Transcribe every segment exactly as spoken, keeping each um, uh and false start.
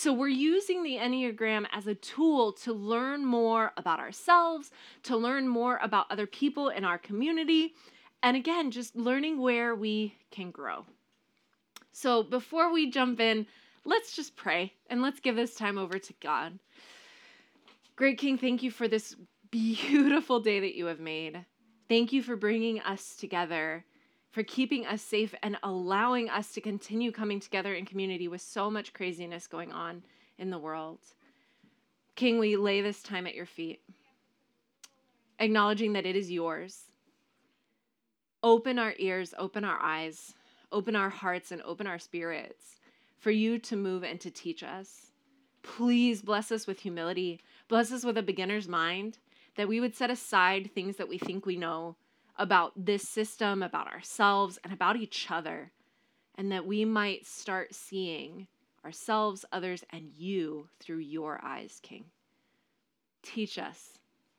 So we're using the Enneagram as a tool to learn more about ourselves, to learn more about other people in our community, and again, just learning where we can grow. So before we jump in, let's just pray and let's give this time over to God. Great King, thank you for this beautiful day that you have made. Thank you for bringing us together, for keeping us safe and allowing us to continue coming together in community with so much craziness going on in the world. King, we lay this time at your feet, acknowledging that it is yours. Open our ears, open our eyes, open our hearts, and open our spirits for you to move and to teach us. Please bless us with humility. Bless us with a beginner's mind, that we would set aside things that we think we know about this system, about ourselves, and about each other, and that we might start seeing ourselves, others, and you through your eyes, King. Teach us.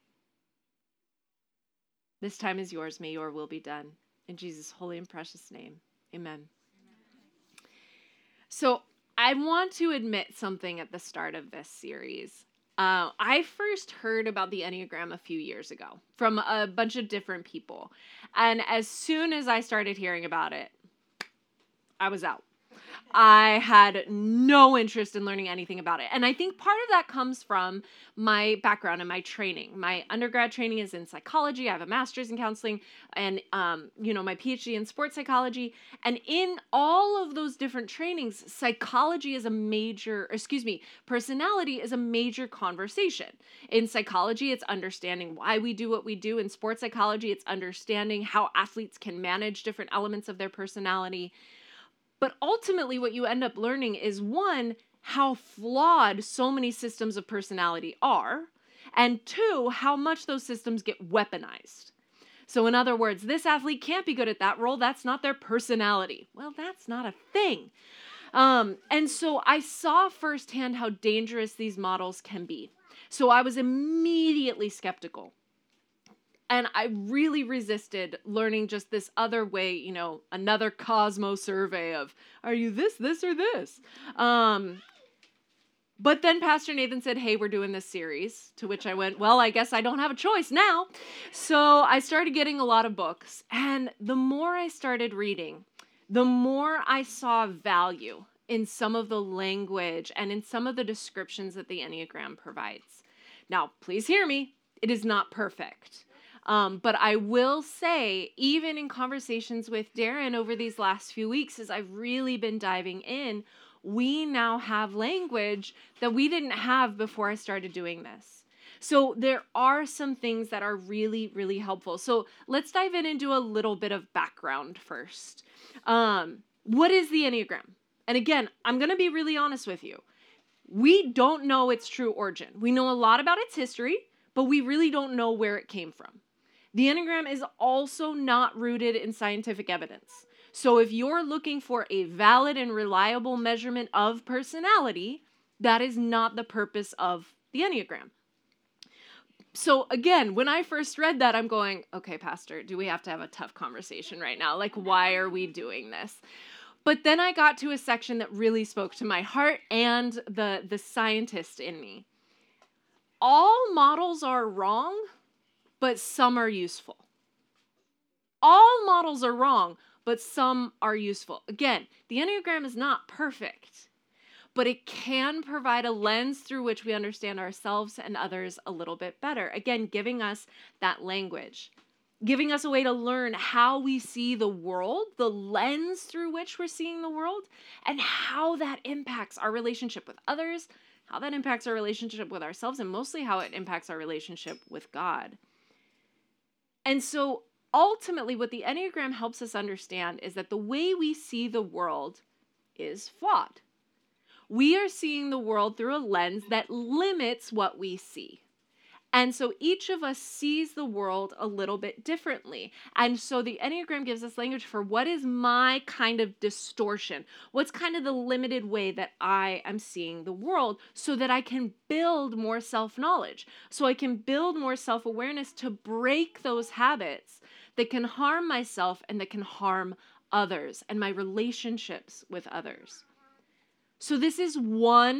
This time is yours. May your will be done. In Jesus' holy and precious name, amen. So I want to admit something at the start of this series. Uh, I first heard about the Enneagram a few years ago from a bunch of different people. And as soon as I started hearing about it, I was out. I had no interest in learning anything about it. And I think part of that comes from my background and my training. My undergrad training is in psychology. I have a master's in counseling and, um, you know, my PhD in sports psychology. And in all of those different trainings, psychology is a major, excuse me, personality is a major conversation. In psychology, it's understanding why we do what we do. In sports psychology, it's understanding how athletes can manage different elements of their personality. But ultimately, what you end up learning is, one, how flawed so many systems of personality are, and two, how much those systems get weaponized. So in other words, this athlete can't be good at that role. That's not their personality. Well, that's not a thing. Um, and so I saw firsthand how dangerous these models can be. So I was immediately skeptical. And I really resisted learning just this other way, you know, another Cosmo survey of, are you this, this, or this? Um, but then Pastor Nathan said, hey, we're doing this series, to which I went, well, I guess I don't have a choice now. So I started getting a lot of books. And the more I started reading, the more I saw value in some of the language and in some of the descriptions that the Enneagram provides. Now, please hear me. It is not perfect. Um, but I will say, even in conversations with Darren over these last few weeks, as I've really been diving in, we now have language that we didn't have before I started doing this. So there are some things that are really, really helpful. So let's dive in and do a little bit of background first. Um, what is the Enneagram? And again, I'm going to be really honest with you. We don't know its true origin. We know a lot about its history, but we really don't know where it came from. The Enneagram is also not rooted in scientific evidence. So if you're looking for a valid and reliable measurement of personality, that is not the purpose of the Enneagram. So again, when I first read that, I'm going, okay, Pastor, do we have to have a tough conversation right now? Like, why are we doing this? But then I got to a section that really spoke to my heart and the, the scientist in me. All models are wrong, but some are useful. All models are wrong, but some are useful. Again, the Enneagram is not perfect, but it can provide a lens through which we understand ourselves and others a little bit better. Again, giving us that language, giving us a way to learn how we see the world, the lens through which we're seeing the world, and how that impacts our relationship with others, how that impacts our relationship with ourselves, and mostly how it impacts our relationship with God. And so ultimately, what the Enneagram helps us understand is that the way we see the world is flawed. We are seeing the world through a lens that limits what we see. And so each of us sees the world a little bit differently. And so the Enneagram gives us language for what is my kind of distortion? What's kind of the limited way that I am seeing the world so that I can build more self-knowledge, so I can build more self-awareness to break those habits that can harm myself and that can harm others and my relationships with others. So this is one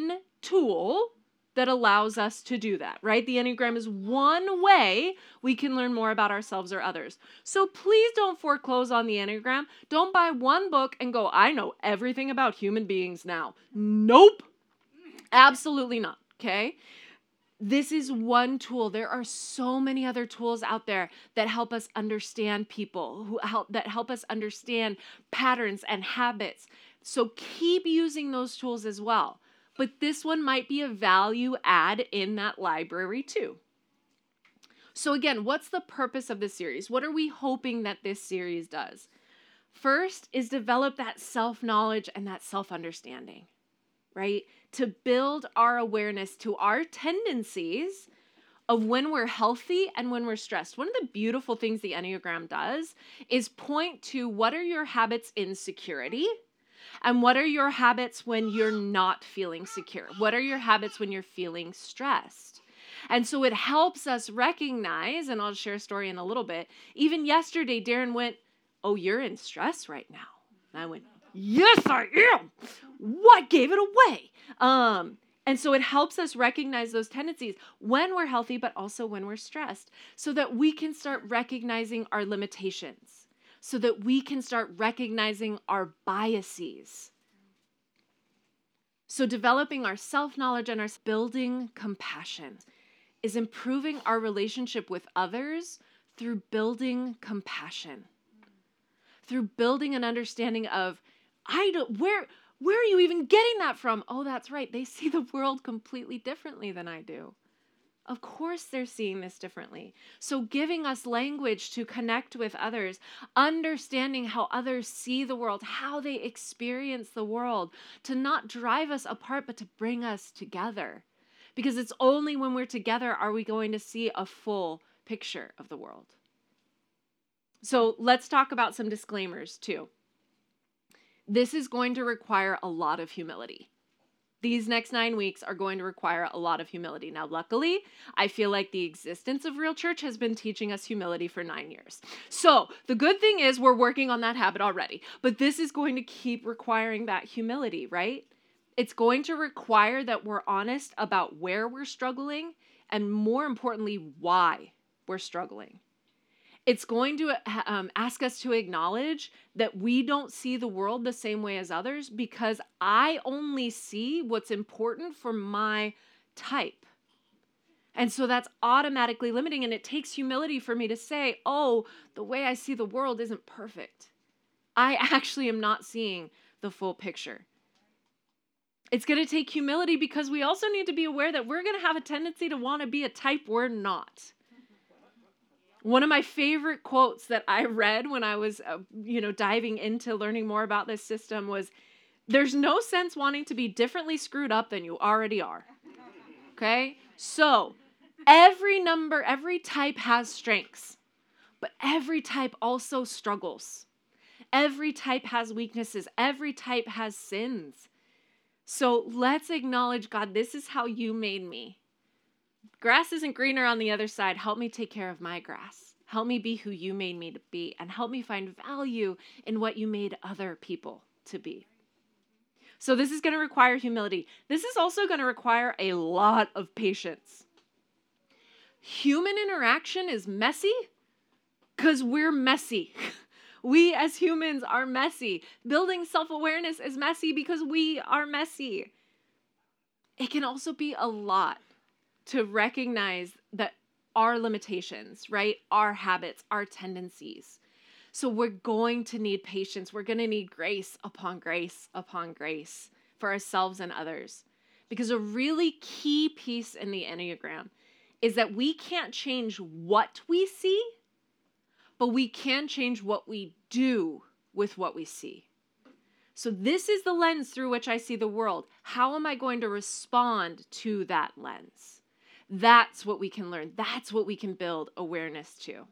tool that allows us to do that, right? The Enneagram is one way we can learn more about ourselves or others. So please don't foreclose on the Enneagram. Don't buy one book and go, I know everything about human beings now. Nope. Absolutely not, okay? This is one tool. There are so many other tools out there that help us understand people, who help that help us understand patterns and habits. So keep using those tools as well. But this one might be a value add in that library too. So again, what's the purpose of this series? What are we hoping that this series does? First is develop that self-knowledge and that self-understanding, right? To build our awareness to our tendencies of when we're healthy and when we're stressed. One of the beautiful things the Enneagram does is point to what are your habits in security and what are your habits when you're not feeling secure? What are your habits when you're feeling stressed? And so it helps us recognize, and I'll share a story in a little bit. Even yesterday, Darren went, oh, you're in stress right now. And I went, yes, I am. What gave it away? Um, and so it helps us recognize those tendencies when we're healthy, but also when we're stressed, so that we can start recognizing our limitations, so that we can start recognizing our biases. So developing our self-knowledge and our building compassion is improving our relationship with others through building compassion, through building an understanding of, I don't, where, where are you even getting that from? Oh, that's right. They see the world completely differently than I do. Of course they're seeing this differently. So giving us language to connect with others, understanding how others see the world, how they experience the world, to not drive us apart, but to bring us together. Because it's only when we're together are we going to see a full picture of the world. So let's talk about some disclaimers too. This is going to require a lot of humility. These next nine weeks are going to require a lot of humility. Now, luckily, I feel like the existence of Real Church has been teaching us humility for nine years. So the good thing is we're working on that habit already, but this is going to keep requiring that humility, right? It's going to require that we're honest about where we're struggling and, more importantly, why we're struggling. It's going to um, ask us to acknowledge that we don't see the world the same way as others because I only see what's important for my type. And so that's automatically limiting, and it takes humility for me to say, oh, the way I see the world isn't perfect. I actually am not seeing the full picture. It's going to take humility because we also need to be aware that we're going to have a tendency to want to be a type we're not. One of my favorite quotes that I read when I was, uh, you know, diving into learning more about this system was, there's no sense wanting to be differently screwed up than you already are. Okay? So every number, every type has strengths, but every type also struggles. Every type has weaknesses. Every type has sins. So let's acknowledge, God, this is how you made me. Grass isn't greener on the other side. Help me take care of my grass. Help me be who you made me to be, and help me find value in what you made other people to be. So this is going to require humility. This is also going to require a lot of patience. Human interaction is messy because we're messy. We as humans are messy. Building self-awareness is messy because we are messy. It can also be a lot to recognize that our limitations, right? Our habits, our tendencies. So we're going to need patience. We're going to need grace upon grace upon grace for ourselves and others. Because a really key piece in the Enneagram is that we can't change what we see, but we can change what we do with what we see. So this is the lens through which I see the world. How am I going to respond to that lens? That's what we can learn. That's what we can build awareness to.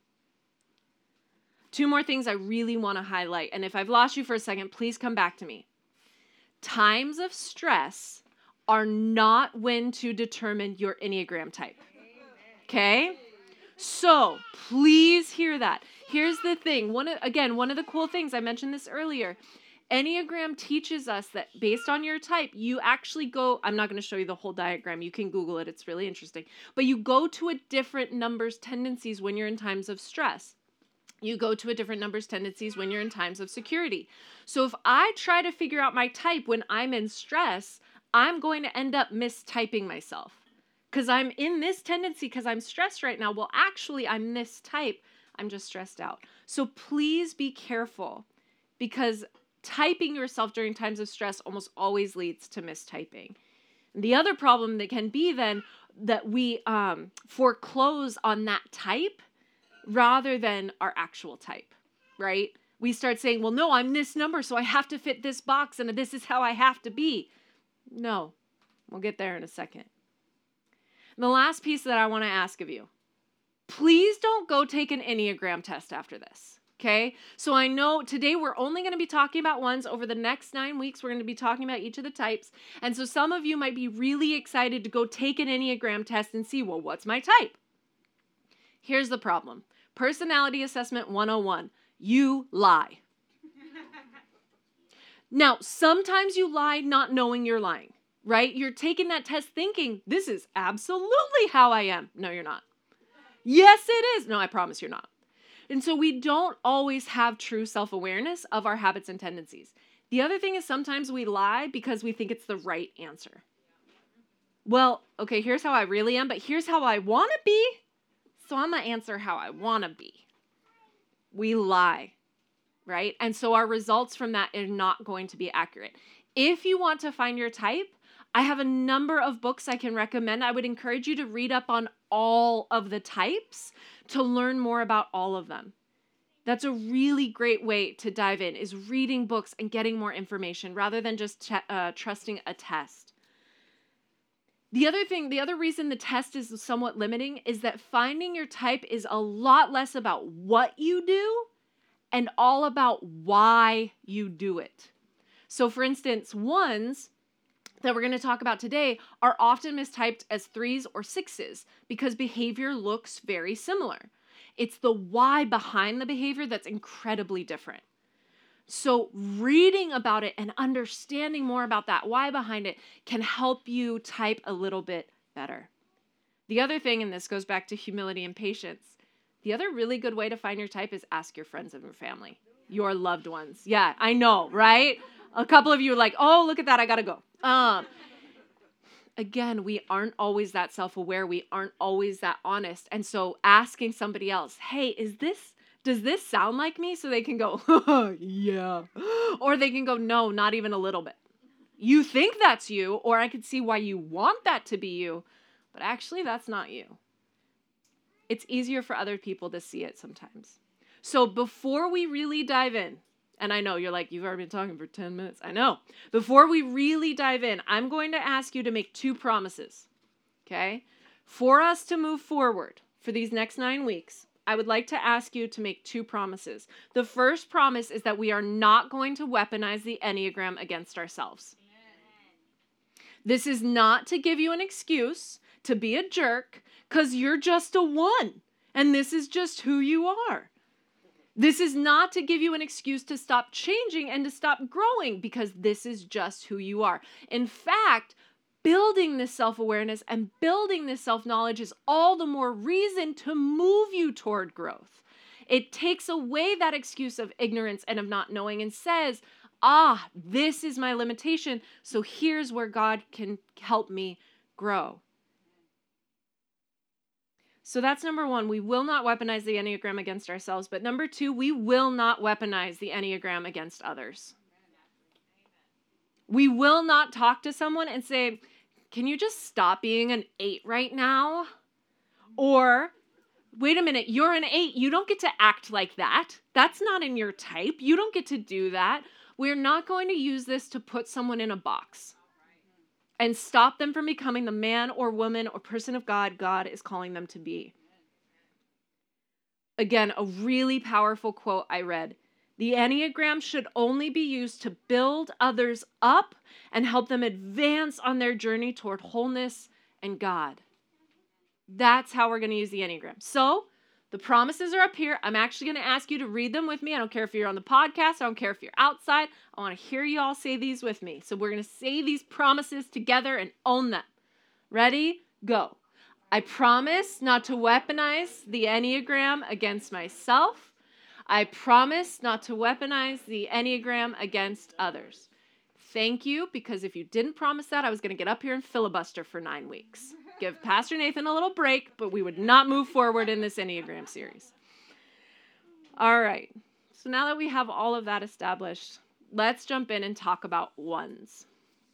Two more things I really want to highlight. And if I've lost you for a second, please come back to me. Times of stress are not when to determine your Enneagram type. Okay? So please hear that. Here's the thing. One of, again, one of the cool things, I mentioned this earlier, Enneagram teaches us that based on your type, you actually go, I'm not going to show you the whole diagram. You can Google it. It's really interesting. But you go to a different numbers tendencies when you're in times of stress. You go to a different numbers tendencies when you're in times of security. So if I try to figure out my type when I'm in stress, I'm going to end up mistyping myself because I'm in this tendency because I'm stressed right now. Well, actually, I'm this type. I'm just stressed out. So please be careful because typing yourself during times of stress almost always leads to mistyping. The other problem that can be then that we um, foreclose on that type rather than our actual type, right? We start saying, well, no, I'm this number, so I have to fit this box, and this is how I have to be. No, we'll get there in a second. And the last piece that I want to ask of you, please don't go take an Enneagram test after this, okay? So I know today we're only going to be talking about ones. Over the next nine weeks, we're going to be talking about each of the types. And so some of you might be really excited to go take an Enneagram test and see, well, what's my type? Here's the problem. Personality Assessment one oh one. You lie. Now, sometimes you lie not knowing you're lying, right? You're taking that test thinking, this is absolutely how I am. No, you're not. Yes, it is. No, I promise you're not. And so we don't always have true self-awareness of our habits and tendencies. The other thing is sometimes we lie because we think it's the right answer. Well, okay, here's how I really am, but here's how I want to be. So I'm going to answer how I want to be. We lie, right? And so our results from that are not going to be accurate. If you want to find your type, I have a number of books I can recommend. I would encourage you to read up on all of the types to learn more about all of them. That's a really great way to dive in, is reading books and getting more information rather than just ch- uh, trusting a test. The other thing, the other reason the test is somewhat limiting is that finding your type is a lot less about what you do and all about why you do it. So for instance, ones that we're going to talk about today are often mistyped as threes or sixes because behavior looks very similar. It's the why behind the behavior that's incredibly different. So reading about it and understanding more about that why behind it can help you type a little bit better. The other thing, and this goes back to humility and patience, the other really good way to find your type is ask your friends and your family, your loved ones. Yeah, I know, right? A couple of you are like, oh, look at that, I gotta go. Um, again, we aren't always that self-aware. We aren't always that honest. And so asking somebody else, hey, is this Does this sound like me? So they can go, yeah. Or they can go, no, not even a little bit. You think that's you, or I could see why you want that to be you, but actually that's not you. It's easier for other people to see it sometimes. So before we really dive in, and I know you're like, you've already been talking for ten minutes. I know. Before we really dive in, I'm going to ask you to make two promises, okay? For us to move forward for these next nine weeks, I would like to ask you to make two promises. The first promise is that we are not going to weaponize the Enneagram against ourselves. This is not to give you an excuse to be a jerk because you're just a one and this is just who you are. This is not to give you an excuse to stop changing and to stop growing because this is just who you are. In fact, building this self-awareness and building this self-knowledge is all the more reason to move you toward growth. It takes away that excuse of ignorance and of not knowing and says, ah, this is my limitation, so here's where God can help me grow. So that's number one. We will not weaponize the Enneagram against ourselves. But number two, we will not weaponize the Enneagram against others. We will not talk to someone and say, can you just stop being an eight right now? Or, wait a minute, you're an eight. You don't get to act like that. That's not in your type. You don't get to do that. We're not going to use this to put someone in a box and stop them from becoming the man or woman or person of God God is calling them to be. Again, a really powerful quote I read. The Enneagram should only be used to build others up and help them advance on their journey toward wholeness and God. That's how we're going to use the Enneagram. So The promises are up here. I'm actually going to ask you to read them with me. I don't care if you're on the podcast. I don't care if you're outside. I want to hear you all say these with me. So we're going to say these promises together and own them. Ready? Go. I promise not to weaponize the Enneagram against myself. I promise not to weaponize the Enneagram against others. Thank you, because if you didn't promise that, I was going to get up here and filibuster for nine weeks. Give Pastor Nathan a little break, but we would not move forward in this Enneagram series. All right. So now that we have all of that established, let's jump in and talk about ones.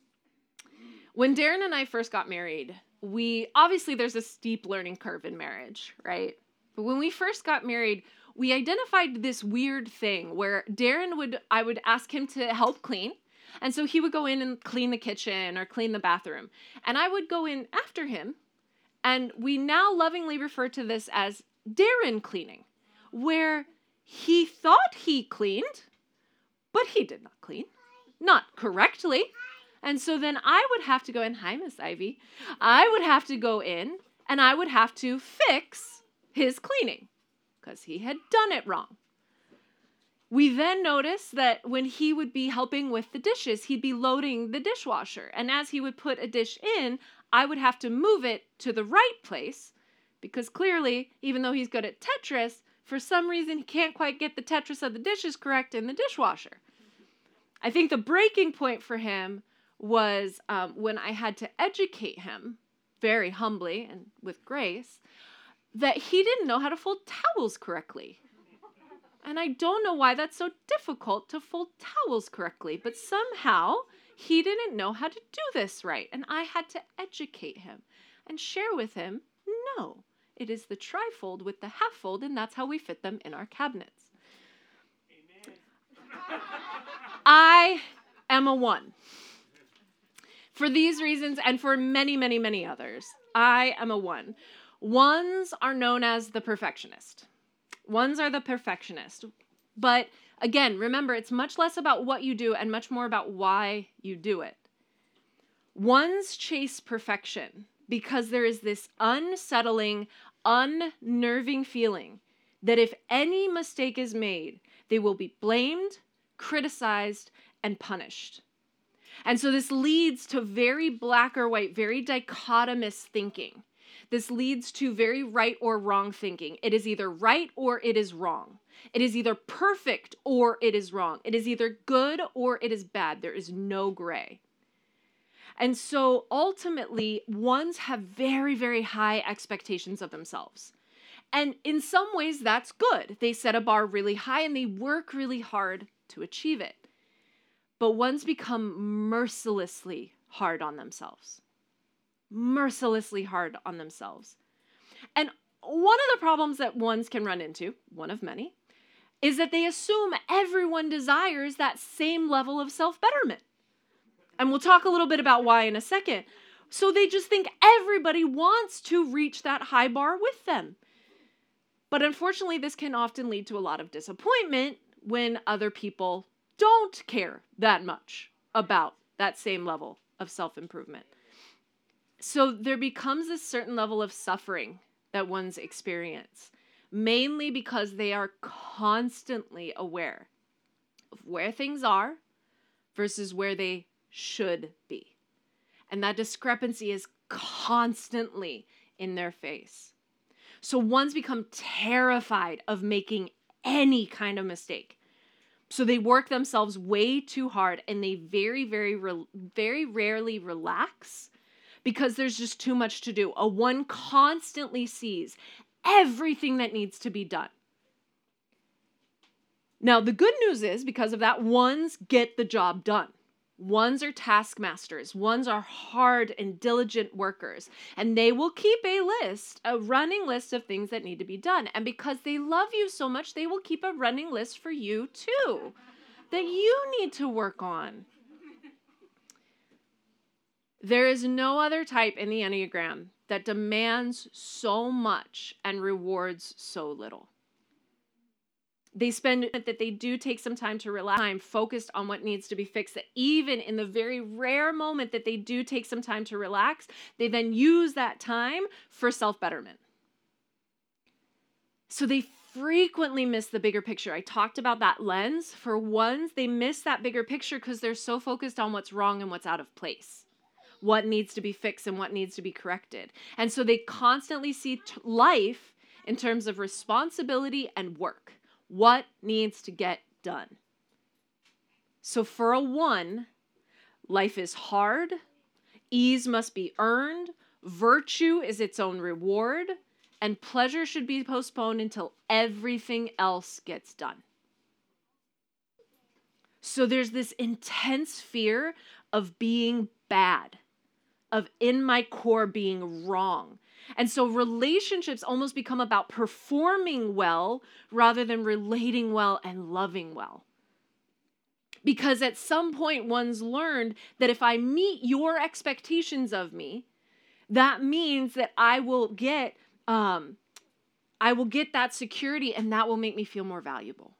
When Darren and I first got married, we obviously there's a steep learning curve in marriage, right? But when we first got married, we identified this weird thing where Darren would, I would ask him to help clean. And so he would go in and clean the kitchen or clean the bathroom. And I would go in after him. And we now lovingly refer to this as Darren cleaning, where he thought he cleaned, but he did not clean, not correctly. And so then I would have to go in, hi, Miss Ivy. I would have to go in and I would have to fix his cleaning because he had done it wrong. We then noticed that when he would be helping with the dishes, he'd be loading the dishwasher. And as he would put a dish in, I would have to move it to the right place because clearly, even though he's good at Tetris, for some reason he can't quite get the Tetris of the dishes correct in the dishwasher. I think the breaking point for him was um, when I had to educate him very humbly and with grace that he didn't know how to fold towels correctly. And I don't know why that's so difficult to fold towels correctly, but somehow he didn't know how to do this right. And I had to educate him and share with him, no, it is the trifold with the half fold, and that's how we fit them in our cabinets. Amen. I am a one. For these reasons and for many, many, many others, I am a one. Ones are known as the perfectionist. Ones are the perfectionist. But again, remember, it's much less about what you do and much more about why you do it. Ones chase perfection because there is this unsettling, unnerving feeling that if any mistake is made, they will be blamed, criticized, and punished. And so this leads to very black or white, very dichotomous thinking. This leads to very right or wrong thinking. It is either right or it is wrong. It is either perfect or it is wrong. It is either good or it is bad. There is no gray. And so ultimately, ones have very, very high expectations of themselves. And in some ways, that's good. They set a bar really high and they work really hard to achieve it. But ones become mercilessly hard on themselves. Mercilessly hard on themselves. And one of the problems that ones can run into, one of many, is that they assume everyone desires that same level of self-betterment. And we'll talk a little bit about why in a second. So they just think everybody wants to reach that high bar with them. But unfortunately, this can often lead to a lot of disappointment when other people don't care that much about that same level of self-improvement. So there becomes a certain level of suffering that ones experience, mainly because they are constantly aware of where things are versus where they should be. And that discrepancy is constantly in their face. So ones become terrified of making any kind of mistake. So they work themselves way too hard and they very, very, re- very rarely relax because there's just too much to do. A one constantly sees everything that needs to be done. Now, the good news is because of that, ones get the job done. Ones are taskmasters. Ones are hard and diligent workers. And they will keep a list, a running list of things that need to be done. And because they love you so much, they will keep a running list for you too, that you need to work on. There is no other type in the Enneagram that demands so much and rewards so little. They spend that they do take some time to relax, time focused on what needs to be fixed. That even in the very rare moment that they do take some time to relax, they then use that time for self-betterment. So they frequently miss the bigger picture. I talked about that lens. For ones, they miss that bigger picture because they're so focused on what's wrong and what's out of place, what needs to be fixed and what needs to be corrected. And so they constantly see t- life in terms of responsibility and work. What needs to get done? So for a one, life is hard, ease must be earned, virtue is its own reward, and pleasure should be postponed until everything else gets done. So there's this intense fear of being bad, of in my core being wrong. And so relationships almost become about performing well rather than relating well and loving well. Because at some point one's learned that if I meet your expectations of me, that means that I will get um, I will get that security and that will make me feel more valuable.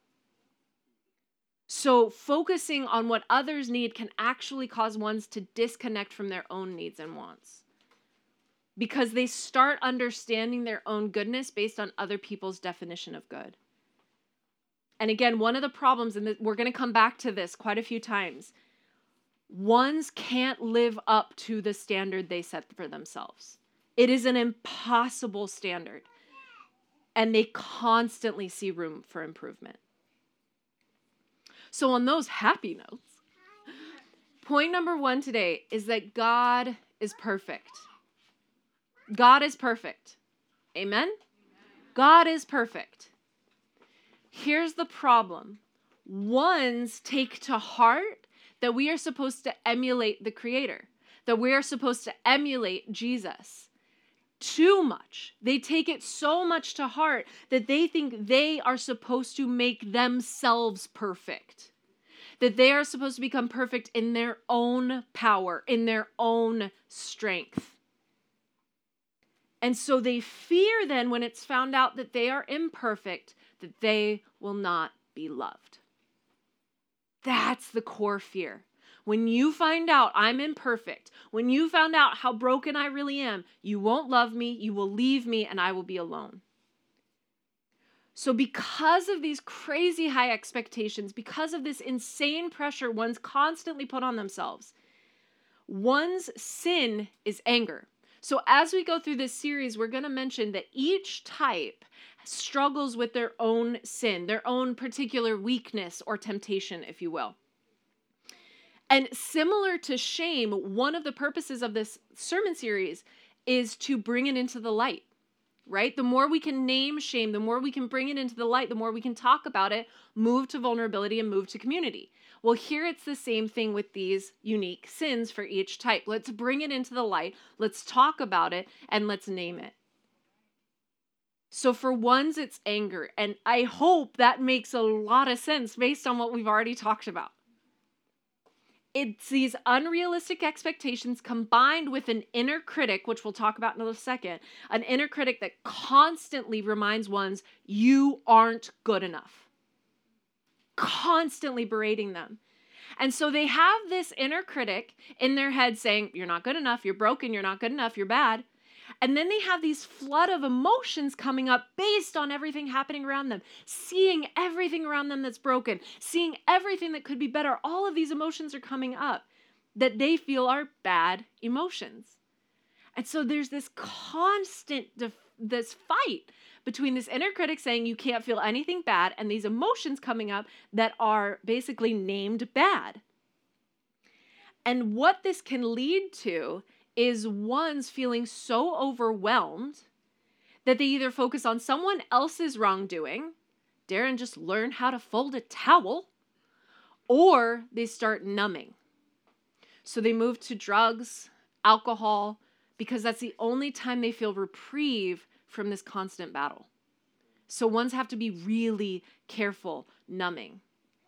So focusing on what others need can actually cause ones to disconnect from their own needs and wants, because they start understanding their own goodness based on other people's definition of good. And again, one of the problems, and we're going to come back to this quite a few times, ones can't live up to the standard they set for themselves. It is an impossible standard, and they constantly see room for improvement. So on those happy notes, point number one today is that God is perfect. God is perfect. Amen? God is perfect. Here's the problem. Ones take to heart that we are supposed to emulate the Creator, that we are supposed to emulate Jesus too much. They take it so much to heart that they think they are supposed to make themselves perfect, that they are supposed to become perfect in their own power, in their own strength. And so they fear then when it's found out that they are imperfect, that they will not be loved. That's the core fear. When you find out I'm imperfect, when you found out how broken I really am, you won't love me, you will leave me, and I will be alone. So because of these crazy high expectations, because of this insane pressure one's constantly put on themselves, one's sin is anger. So as we go through this series, we're going to mention that each type struggles with their own sin, their own particular weakness or temptation, if you will. And similar to shame, one of the purposes of this sermon series is to bring it into the light, right? The more we can name shame, the more we can bring it into the light, the more we can talk about it, move to vulnerability, and move to community. Well, here it's the same thing with these unique sins for each type. Let's bring it into the light, let's talk about it, and let's name it. So for ones, it's anger. And I hope that makes a lot of sense based on what we've already talked about. It's these unrealistic expectations combined with an inner critic, which we'll talk about in a second, an inner critic that constantly reminds ones, you aren't good enough. Constantly berating them. And so they have this inner critic in their head saying, you're not good enough, you're broken, you're not good enough, you're bad. And then they have these flood of emotions coming up based on everything happening around them, seeing everything around them that's broken, seeing everything that could be better. All of these emotions are coming up that they feel are bad emotions. And so there's this constant, def- this fight between this inner critic saying you can't feel anything bad and these emotions coming up that are basically named bad. And what this can lead to is one's feeling so overwhelmed that they either focus on someone else's wrongdoing, Darren just learn how to fold a towel, or they start numbing. So they move to drugs, alcohol, because that's the only time they feel reprieve from this constant battle. So ones have to be really careful numbing.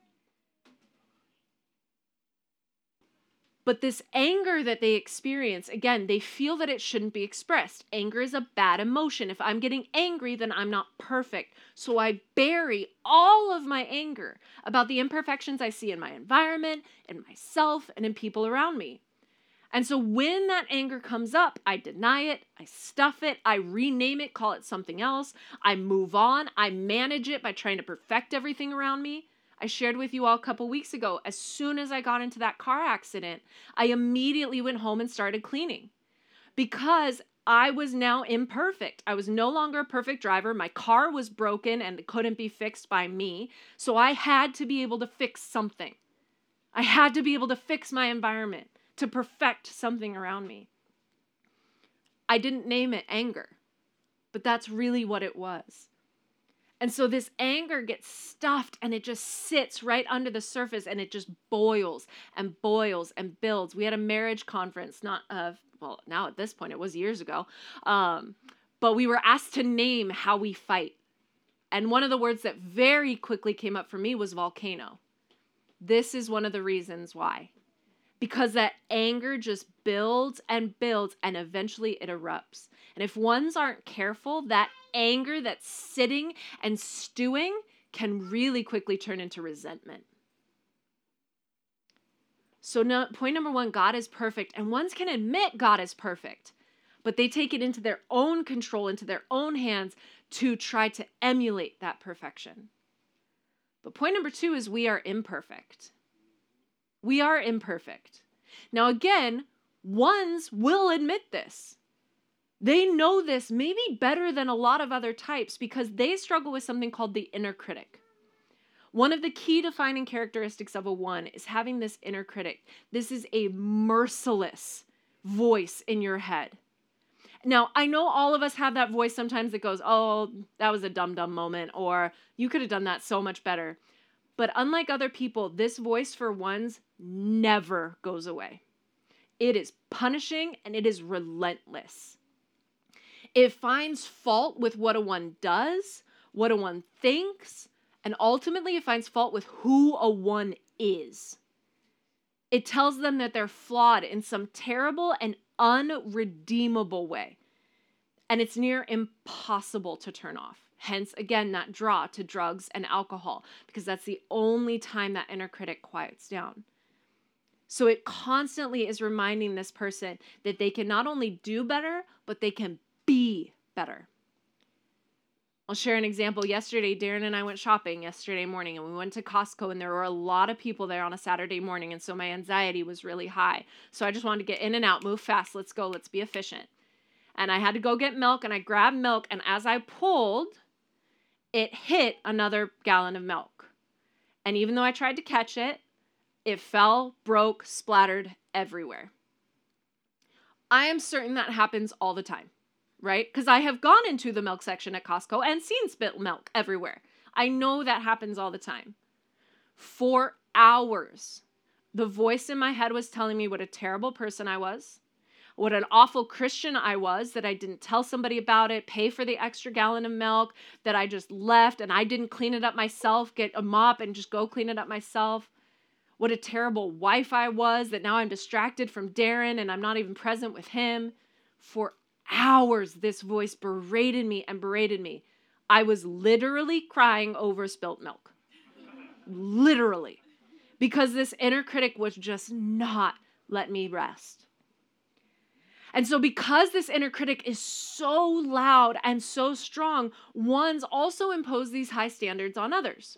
But this anger that they experience, again, they feel that it shouldn't be expressed. Anger is a bad emotion. If I'm getting angry, then I'm not perfect. So I bury all of my anger about the imperfections I see in my environment, in myself, and in people around me. And so when that anger comes up, I deny it, I stuff it, I rename it, call it something else, I move on, I manage it by trying to perfect everything around me. I shared with you all a couple weeks ago, as soon as I got into that car accident, I immediately went home and started cleaning because I was now imperfect. I was no longer a perfect driver. My car was broken and couldn't be fixed by me. So I had to be able to fix something. I had to be able to fix my environment, to perfect something around me. I didn't name it anger, but that's really what it was. And so this anger gets stuffed and it just sits right under the surface and it just boils and boils and builds. We had a marriage conference, not of, well, now at this point, it was years ago. Um, but we were asked to name how we fight. And one of the words that very quickly came up for me was volcano. This is one of the reasons why. Because that anger just builds and builds and eventually it erupts. And if ones aren't careful, that anger that's sitting and stewing can really quickly turn into resentment. So no, point number one, God is perfect. And ones can admit God is perfect, but they take it into their own control, into their own hands to try to emulate that perfection. But point number two is we are imperfect. We are imperfect. Now again, ones will admit this. They know this maybe better than a lot of other types because they struggle with something called the inner critic. One of the key defining characteristics of a one is having this inner critic. This is a merciless voice in your head. Now, I know all of us have that voice sometimes that goes, oh, that was a dumb, dumb moment, or you could have done that so much better. But unlike other people, this voice for ones never goes away. It is punishing and it is relentless. It finds fault with what a one does, what a one thinks, and ultimately it finds fault with who a one is. It tells them that they're flawed in some terrible and unredeemable way. And it's near impossible to turn off. Hence, again, that draw to drugs and alcohol, because that's the only time that inner critic quiets down. So it constantly is reminding this person that they can not only do better, but they can be better. I'll share an example. Yesterday, Darren and I went shopping yesterday morning, and we went to Costco, and there were a lot of people there on a Saturday morning, and so my anxiety was really high. So I just wanted to get in and out, move fast, let's go, let's be efficient. And I had to go get milk, and I grabbed milk, and as I pulled, it hit another gallon of milk. And even though I tried to catch it, it fell, broke, splattered everywhere. I am certain that happens all the time, right? Because I have gone into the milk section at Costco and seen spilt milk everywhere. I know that happens all the time. For hours, the voice in my head was telling me what a terrible person I was, what an awful Christian I was, that I didn't tell somebody about it, pay for the extra gallon of milk, that I just left and I didn't clean it up myself, get a mop and just go clean it up myself. What a terrible wife I was, that now I'm distracted from Darren and I'm not even present with him. For hours, this voice berated me and berated me. I was literally crying over spilt milk. Literally. Because this inner critic was just not letting me rest. And so because this inner critic is so loud and so strong, ones also impose these high standards on others.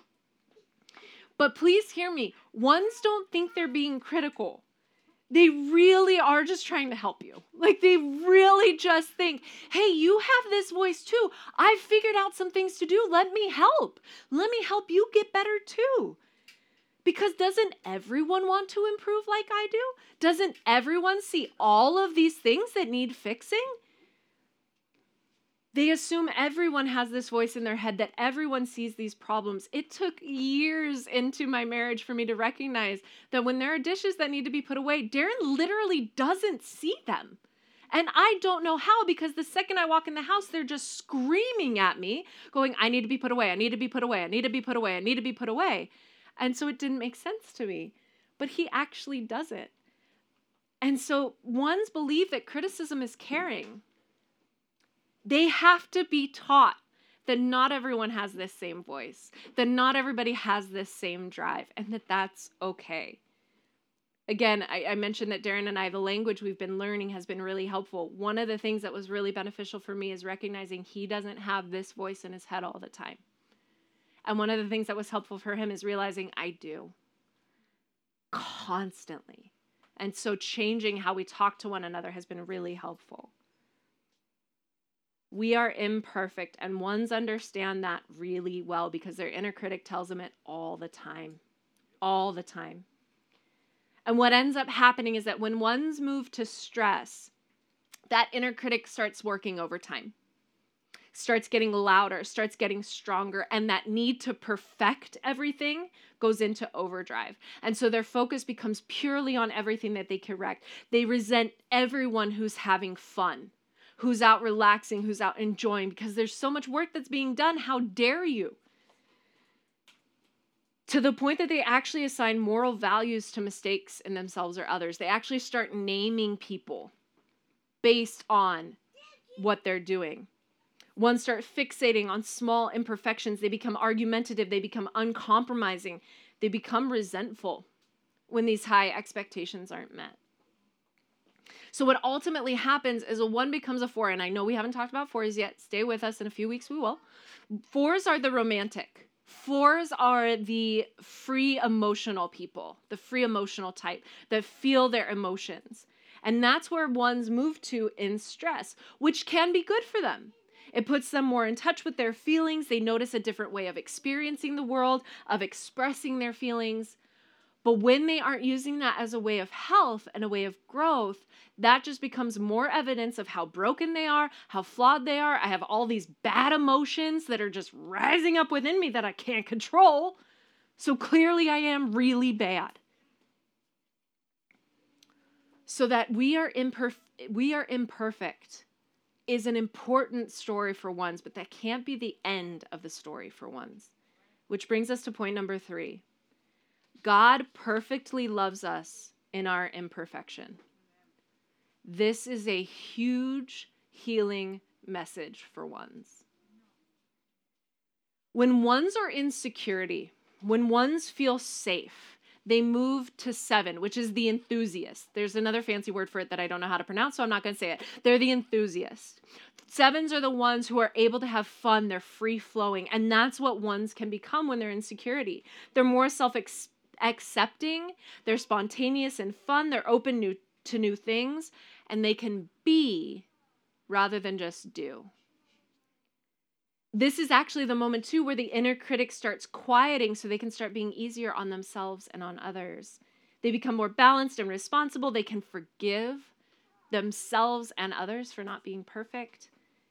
But please hear me, ones don't think they're being critical. They really are just trying to help you. Like they really just think, hey, you have this voice too. I've figured out some things to do. Let me help. Let me help you get better too. Because doesn't everyone want to improve like I do? Doesn't everyone see all of these things that need fixing? They assume everyone has this voice in their head, that everyone sees these problems. It took years into my marriage for me to recognize that when there are dishes that need to be put away, Darren literally doesn't see them. And I don't know how, because the second I walk in the house, they're just screaming at me, going, I need to be put away, I need to be put away, I need to be put away, I need to be put away. And so it didn't make sense to me. But he actually doesn't. And so ones believe that criticism is caring. They have to be taught that not everyone has this same voice, that not everybody has this same drive, and that that's okay. again, I, I mentioned that Darren and I, the language we've been learning has been really helpful. One of the things that was really beneficial for me is recognizing he doesn't have this voice in his head all the time. And one of the things that was helpful for him is realizing I do constantly. And so changing how we talk to one another has been really helpful. We are imperfect, and ones understand that really well because their inner critic tells them it all the time. All the time. And what ends up happening is that when ones move to stress, that inner critic starts working overtime, starts getting louder, starts getting stronger, and that need to perfect everything goes into overdrive. And so their focus becomes purely on everything that they correct. They resent everyone who's having fun, who's out relaxing, who's out enjoying, because there's so much work that's being done. How dare you? To the point that they actually assign moral values to mistakes in themselves or others. They actually start naming people based on what they're doing. Ones start fixating on small imperfections. They become argumentative. They become uncompromising. They become resentful when these high expectations aren't met. So what ultimately happens is a one becomes a four. And I know we haven't talked about fours yet. Stay with us. In a few weeks we will. Fours are the romantic. Fours are the free emotional people, the free emotional type that feel their emotions. And that's where ones move to in stress, which can be good for them. It puts them more in touch with their feelings. They notice a different way of experiencing the world, of expressing their feelings. But when they aren't using that as a way of health and a way of growth, that just becomes more evidence of how broken they are, how flawed they are. I have all these bad emotions that are just rising up within me that I can't control. So clearly I am really bad. So that we are imperf- we are imperfect is an important story for ones, but that can't be the end of the story for ones. Which brings us to point number three. God perfectly loves us in our imperfection. This is a huge healing message for ones. When ones are in security, when ones feel safe, they move to seven, which is the enthusiast. There's another fancy word for it that I don't know how to pronounce, so I'm not going to say it. They're the enthusiast. Sevens are the ones who are able to have fun. They're free-flowing, and that's what ones can become when they're in security. They're more self-expressive. Accepting, they're spontaneous and fun, they're open new, to new things, and they can be rather than just do. This is actually the moment too where the inner critic starts quieting so they can start being easier on themselves and on others. They become more balanced and responsible. They can forgive themselves and others for not being perfect.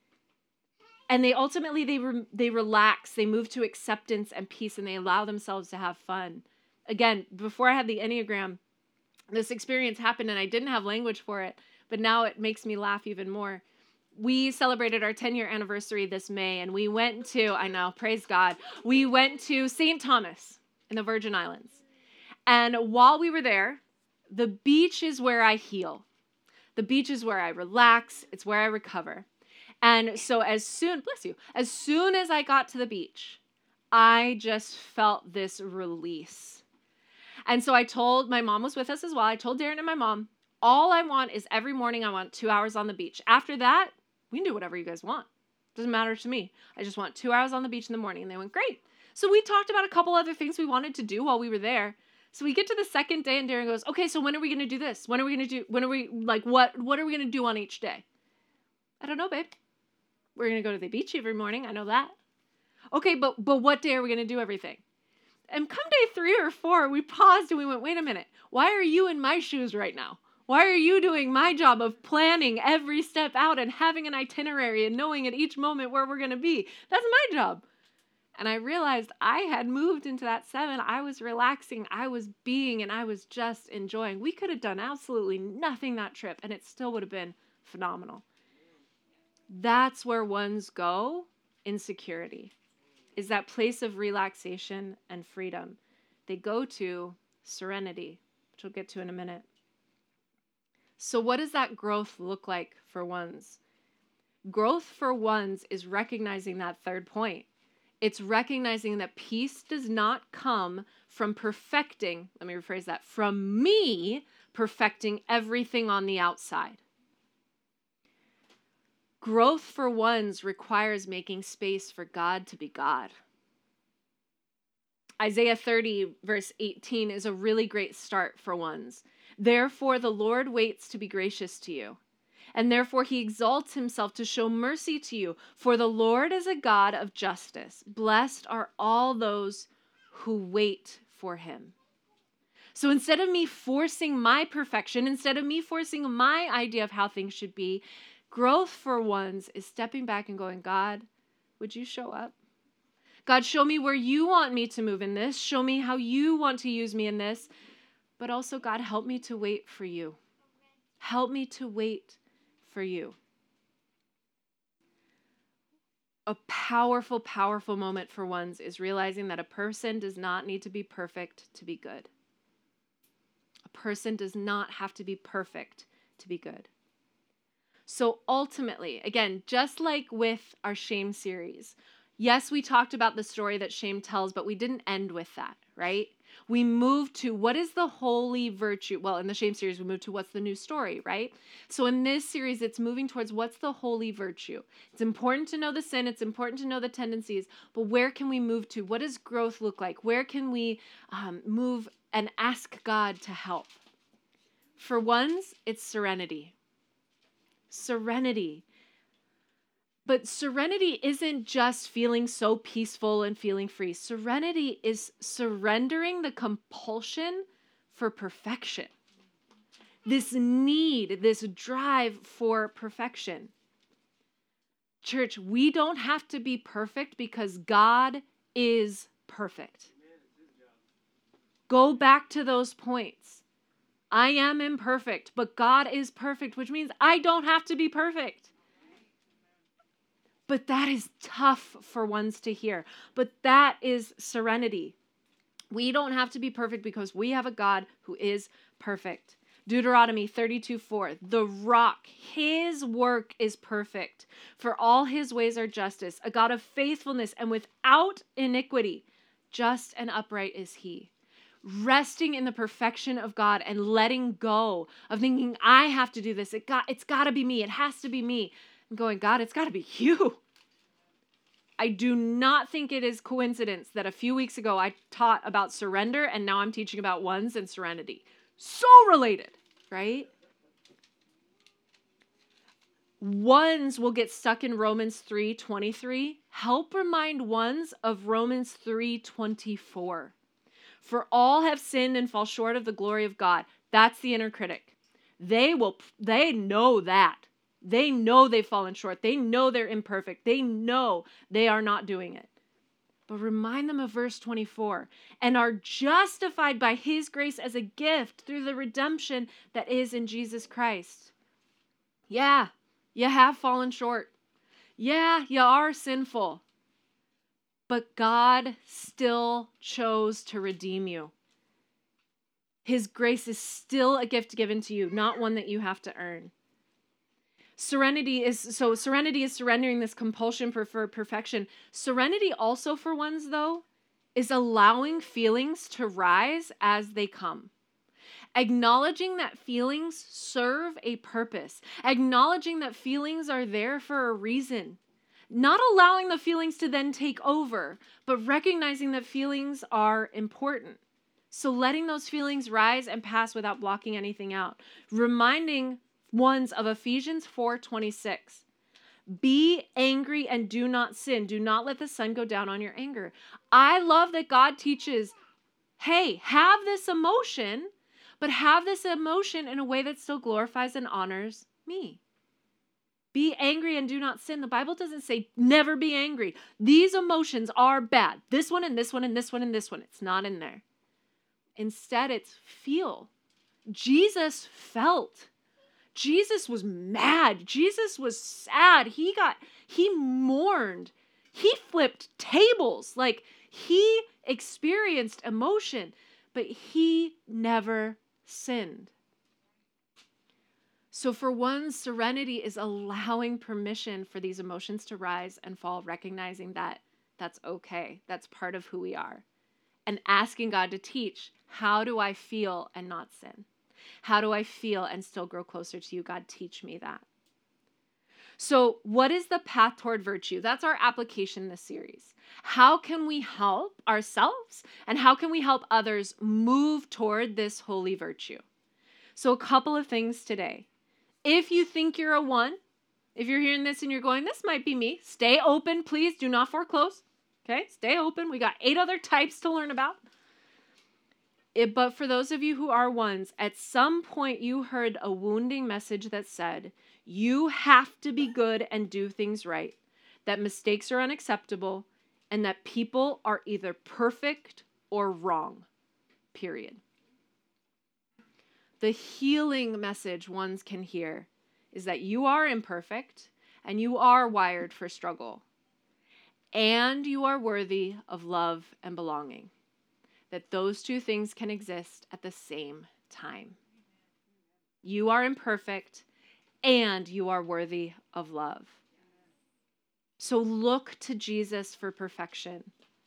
And they ultimately, they, re- they relax, they move to acceptance and peace, and they allow themselves to have fun. Again, before I had the Enneagram, this experience happened and I didn't have language for it, but now it makes me laugh even more. We celebrated our ten-year anniversary this May, and we went to, I know, praise God, we went to Saint Thomas in the Virgin Islands. And while we were there, the beach is where I heal. The beach is where I relax. It's where I recover. And so as soon, bless you, as soon as I got to the beach, I just felt this release. And so I told, my mom was with us as well. I told Darren and my mom, all I want is every morning I want two hours on the beach. After that, we can do whatever you guys want. Doesn't matter to me. I just want two hours on the beach in the morning. And they went, great. So we talked about a couple other things we wanted to do while we were there. So we get to the second day and Darren goes, okay, so when are we going to do this? When are we going to do, when are we, like, what, what are we going to do on each day? I don't know, babe. We're going to go to the beach every morning. I know that. Okay, but, but what day are we going to do everything? And come day three or four, we paused and we went, wait a minute. Why are you in my shoes right now? Why are you doing my job of planning every step out and having an itinerary and knowing at each moment where we're going to be? That's my job. And I realized I had moved into that seven. I was relaxing. I was being, and I was just enjoying. We could have done absolutely nothing that trip, and it still would have been phenomenal. That's where ones go in security. Is that place of relaxation and freedom. They go to serenity, which we'll get to in a minute. So what does that growth look like for ones? Growth for ones is recognizing that third point. It's recognizing that peace does not come from perfecting, let me rephrase that, from me perfecting everything on the outside. Growth for ones requires making space for God to be God. Isaiah thirty, verse eighteen, is a really great start for ones. Therefore, the Lord waits to be gracious to you, and therefore he exalts himself to show mercy to you. For the Lord is a God of justice. Blessed are all those who wait for him. So instead of me forcing my perfection, instead of me forcing my idea of how things should be, growth for ones is stepping back and going, God, would you show up? God, show me where you want me to move in this. Show me how you want to use me in this. But also, God, help me to wait for you. Help me to wait for you. A powerful, powerful moment for ones is realizing that a person does not need to be perfect to be good. A person does not have to be perfect to be good. So ultimately, again, just like with our shame series, yes, we talked about the story that shame tells, but we didn't end with that, right? We moved to what is the holy virtue? Well, in the shame series, we moved to what's the new story, right? So in this series, it's moving towards what's the holy virtue. It's important to know the sin. It's important to know the tendencies, but where can we move to? What does growth look like? Where can we um, move and ask God to help? For ones, it's serenity. Serenity. But serenity isn't just feeling so peaceful and feeling free. Serenity is surrendering the compulsion for perfection. This need, this drive for perfection. Church, we don't have to be perfect because God is perfect. Go back to those points. I am imperfect, but God is perfect, which means I don't have to be perfect. But that is tough for ones to hear. But that is serenity. We don't have to be perfect because we have a God who is perfect. Deuteronomy thirty-two four, the rock, his work is perfect, for all his ways are justice, a God of faithfulness and without iniquity. Just and upright is he. Resting in the perfection of God and letting go of thinking, I have to do this. It got, it's got to be me. It has to be me. And going, God, it's got to be you. I do not think it is coincidence that a few weeks ago I taught about surrender and now I'm teaching about ones and serenity. So related, right? Ones will get stuck in Romans three twenty-three. Help remind ones of Romans three twenty-four. For all have sinned and fall short of the glory of God. That's the inner critic. They will, they know that. They know they've fallen short. They know they're imperfect. They know they are not doing it. But remind them of verse twenty-four, and are justified by his grace as a gift through the redemption that is in Jesus Christ. Yeah, you have fallen short. Yeah, you are sinful. But God still chose to redeem you. His grace is still a gift given to you, not one that you have to earn. Serenity is, so serenity is surrendering this compulsion for, for perfection. Serenity also for ones, though, is allowing feelings to rise as they come. Acknowledging that feelings serve a purpose. Acknowledging that feelings are there for a reason. Not allowing the feelings to then take over, but recognizing that feelings are important. So letting those feelings rise and pass without blocking anything out. Reminding ones of Ephesians four twenty-six. Be angry and do not sin. Do not let the sun go down on your anger. I love that God teaches, hey, have this emotion, but have this emotion in a way that still glorifies and honors me. Be angry and do not sin. The Bible doesn't say never be angry. These emotions are bad. This one and this one and this one and this one. It's not in there. Instead, it's feel. Jesus felt. Jesus was mad. Jesus was sad. He got, he mourned. He flipped tables. Like, he experienced emotion, but he never sinned. So for one, serenity is allowing permission for these emotions to rise and fall, recognizing that That's okay. That's part of who we are. And asking God to teach, how do I feel and not sin? How do I feel and still grow closer to you? God, teach me that. So what is the path toward virtue? That's our application in this series. How can we help ourselves and how can we help others move toward this holy virtue? So a couple of things today. If you think you're a one, if you're hearing this and you're going, this might be me, stay open, please. Do not foreclose. Okay, stay open. We got eight other types to learn about. It, but for those of you who are ones, at some point you heard a wounding message that said, you have to be good and do things right, that mistakes are unacceptable, and that people are either perfect or wrong, period. The healing message ones can hear is that you are imperfect and you are wired for struggle, and you are worthy of love and belonging. That those two things can exist at the same time. You are imperfect and you are worthy of love. So look to Jesus for perfection.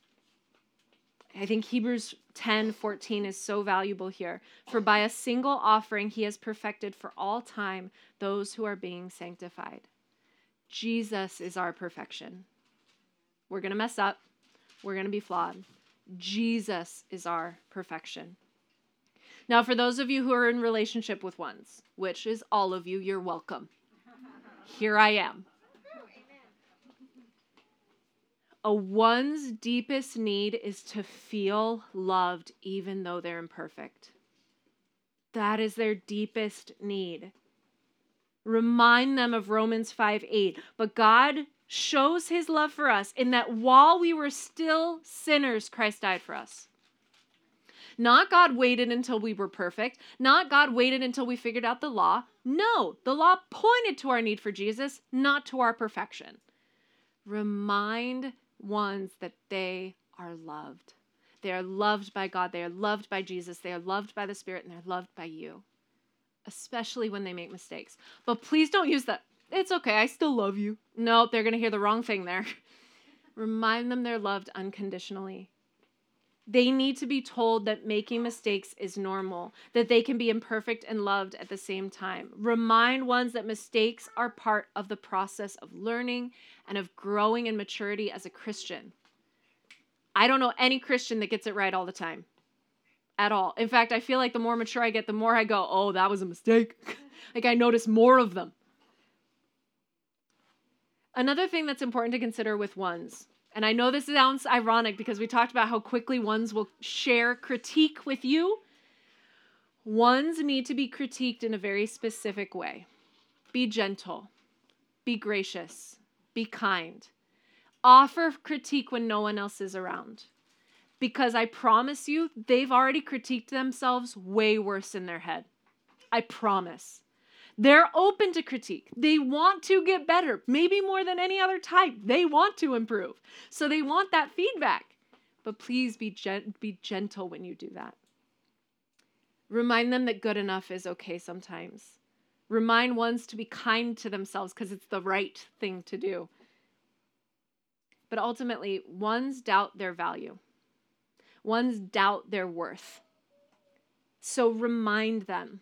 I think Hebrews ten fourteen is so valuable here. For by a single offering he has perfected for all time those who are being sanctified. Jesus is our perfection. We're going to mess up. We're going to be flawed. Jesus is our perfection. Now, for those of you who are in relationship with ones, which is all of you, you're welcome. Here I am. A one's deepest need is to feel loved even though they're imperfect. That is their deepest need. Remind them of Romans five eight. But God shows his love for us in that while we were still sinners, Christ died for us. Not God waited until we were perfect. Not God waited until we figured out the law. No, the law pointed to our need for Jesus, not to our perfection. Remind ones that they are loved. They are loved by God. They are loved by Jesus. They are loved by the Spirit, and they're loved by you, especially when they make mistakes. But please don't use that. It's okay, I still love you. No, they're going to hear the wrong thing there. Remind them they're loved unconditionally. They need to be told that making mistakes is normal, that they can be imperfect and loved at the same time. Remind ones that mistakes are part of the process of learning and of growing in maturity as a Christian. I don't know any Christian that gets it right all the time. At all. In fact, I feel like the more mature I get, the more I go, oh, that was a mistake. Like I notice more of them. Another thing that's important to consider with ones, and I know this sounds ironic because we talked about how quickly ones will share critique with you. Ones need to be critiqued in a very specific way. Be gentle. Be gracious. Be kind. Offer critique when no one else is around. Because I promise you, they've already critiqued themselves way worse in their head. I promise. They're open to critique. They want to get better, maybe more than any other type. They want to improve. So they want that feedback. But please be gent- be gentle when you do that. Remind them that good enough is okay sometimes. Remind ones to be kind to themselves because it's the right thing to do. But ultimately, ones doubt their value. Ones doubt their worth. So remind them.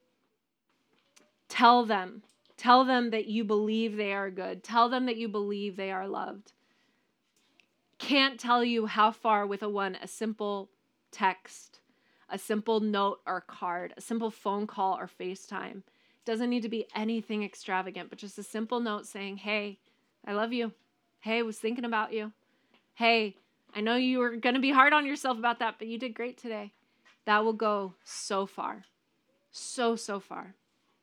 Tell them. Tell them that you believe they are good. Tell them that you believe they are loved. Can't tell you how far with a one, a simple text, a simple note or card, a simple phone call or FaceTime. Doesn't need to be anything extravagant, but just a simple note saying, hey, I love you. Hey, I was thinking about you. Hey, I know you were going to be hard on yourself about that, but you did great today. That will go so far. So, so far.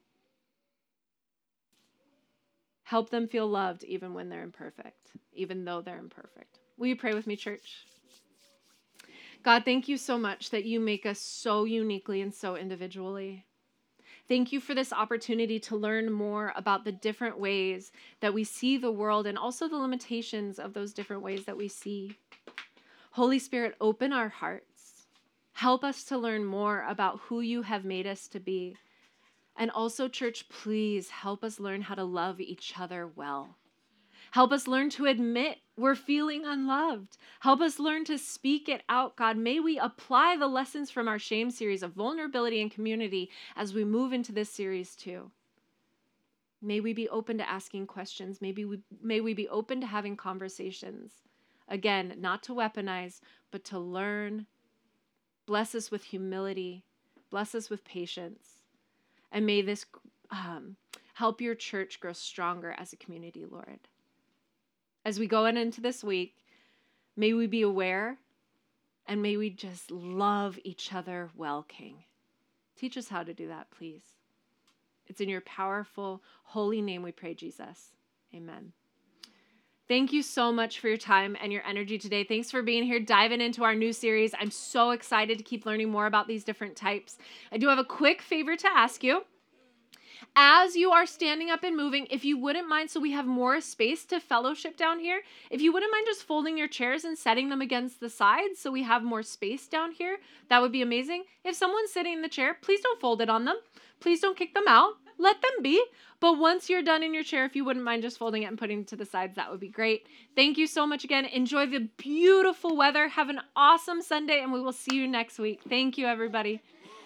Help them feel loved even when they're imperfect, even though they're imperfect. Will you pray with me, church? God, thank you so much that you make us so uniquely and so individually. Thank you for this opportunity to learn more about the different ways that we see the world and also the limitations of those different ways that we see. Holy Spirit, open our hearts. Help us to learn more about who you have made us to be. And also, church, please help us learn how to love each other well. Help us learn to admit we're feeling unloved. Help us learn to speak it out, God. May we apply the lessons from our shame series of vulnerability and community as we move into this series too. May we be open to asking questions. Maybe we, may we be open to having conversations. Again, not to weaponize, but to learn. Bless us with humility. Bless us with patience. And may this um, help your church grow stronger as a community, Lord. As we go in into this week, may we be aware and may we just love each other well, King. Teach us how to do that, please. It's in your powerful, holy name we pray, Jesus. Amen. Thank you so much for your time and your energy today. Thanks for being here, diving into our new series. I'm so excited to keep learning more about these different types. I do have a quick favor to ask you. As you are standing up and moving, if you wouldn't mind, so we have more space to fellowship down here, if you wouldn't mind just folding your chairs and setting them against the sides so we have more space down here, that would be amazing. If someone's sitting in the chair, please don't fold it on them. Please don't kick them out. Let them be. But once you're done in your chair, if you wouldn't mind just folding it and putting it to the sides, that would be great. Thank you so much again. Enjoy the beautiful weather. Have an awesome Sunday, and we will see you next week. Thank you, everybody.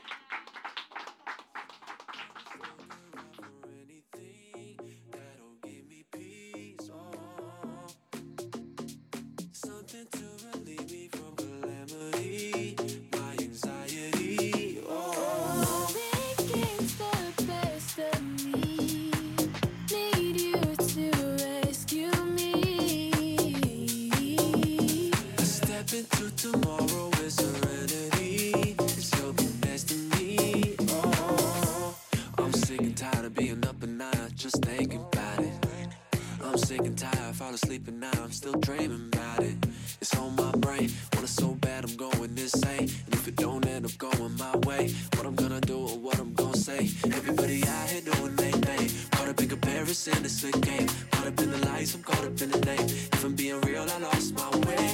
Tomorrow is serenity. It's your next to me. Oh, I'm sick and tired of being up at night, just thinking about it. I'm sick and tired, I fall asleep at night, I'm still dreaming about it. It's on my brain, want it so bad I'm going insane. And if it don't end up going my way, what I'm gonna do or what I'm gonna say. Everybody out here doing their thing, caught up in comparison, it's a game. Caught up in the lights, I'm caught up in the name. If I'm being real, I lost my way.